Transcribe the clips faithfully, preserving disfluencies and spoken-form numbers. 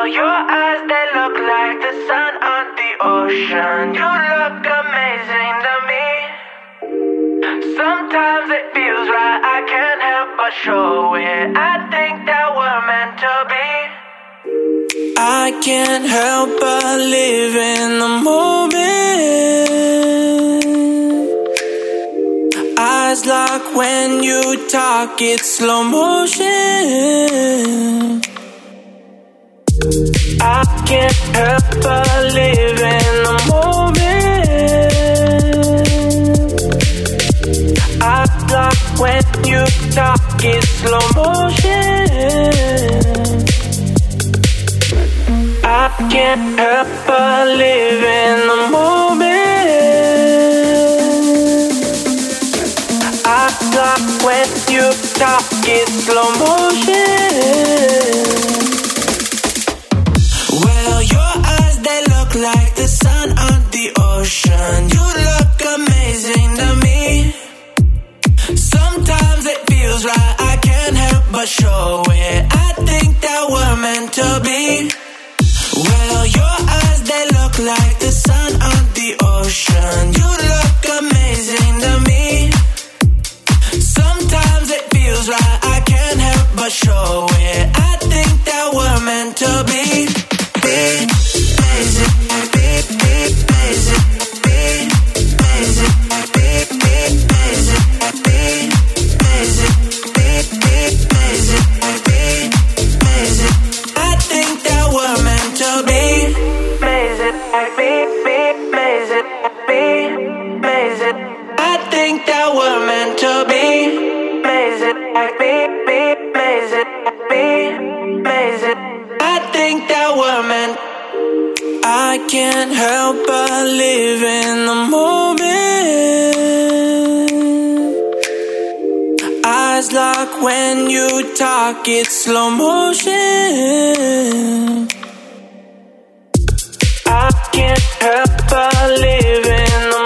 your eyes, they look like the sun on the ocean. You look amazing to me. Sometimes it feels right, I can't help but show it. I think that we're meant to be. I can't help but live in the moment. Eyes lock when you talk, it's slow motion. I can't help but live in the moment. Eyes lock when you talk, it's slow motion. I can't help but live in the moment. I stop when you talk, it's slow motion. Well, your eyes, they look like the sun on the ocean. You look amazing to me. Sometimes it feels right, I can't help but show it. I think that we're meant to be. Well, your eyes, they look like the sun on the ocean. You look amazing to me. Sometimes it feels right, I can't help but show it. I think that we're meant to be. Be amazing, be, be amazing, be amazing, be, be amazing, be amazing, be, be amazing, be amazing. I think that we're meant to be amazing, be, be amazing, be amazing. I think that we're meant to be amazing, be, be amazing, be amazing. I think that we're meant. I can't help but live in the moment. Eyes lock when you talk, it's slow motion. I can't help but live in the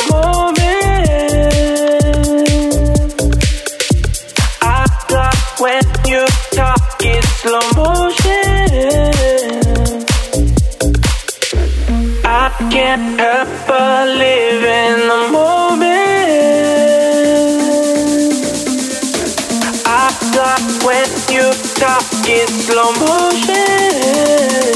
moment. Eyes lock when you talk, it's slow motion. I can't help but live in the moment. I stop when you talk, it's slow motion.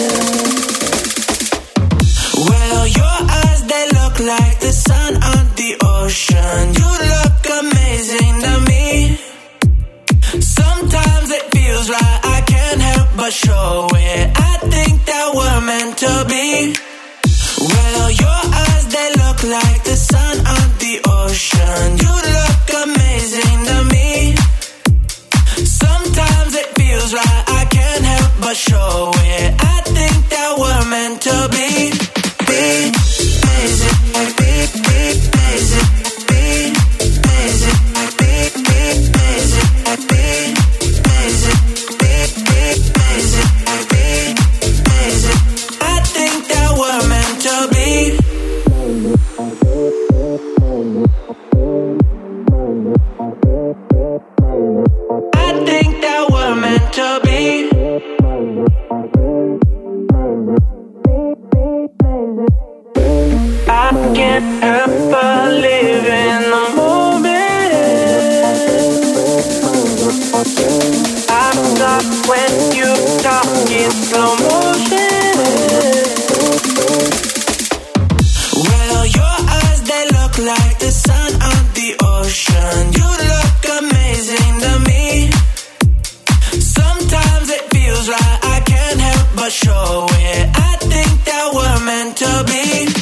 Well, your eyes, they look like the sun on the ocean. You look amazing to me. Sometimes it feels right, I can't help but show it. I think that we're meant to be. Well, your eyes, they look like the sun on the ocean. You look amazing to me. Sometimes it feels right, I can't help but show it. I think that we're meant to be. Be amazing, be, be amazing, be amazing, be, be amazing, be amazing, be, be amazing, be amazing. I think that we're meant to be. I think that we're meant to be. I can't help but live in the moment. I'm stuck when you talk in slow motion. Well, your eyes, they look like the sun on the ocean. You look amazing to me. Sometimes it feels right, I can't help but show it. I think that we're meant to be.